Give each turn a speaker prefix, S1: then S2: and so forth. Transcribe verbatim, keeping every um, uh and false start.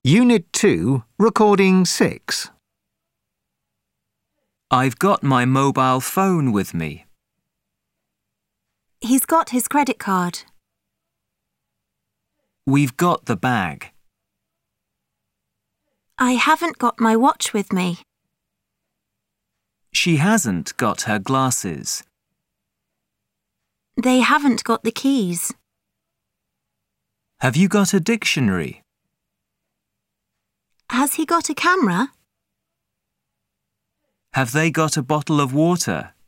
S1: Unit two, Recording six.
S2: I've got my mobile phone with me.
S3: He's got his credit card.
S2: We've got the bag.
S3: I haven't got my watch with me.
S2: She hasn't got her glasses.
S3: They haven't got the keys.
S2: Have you got a dictionary?
S3: Has he got a camera?
S2: Have they got a bottle of water?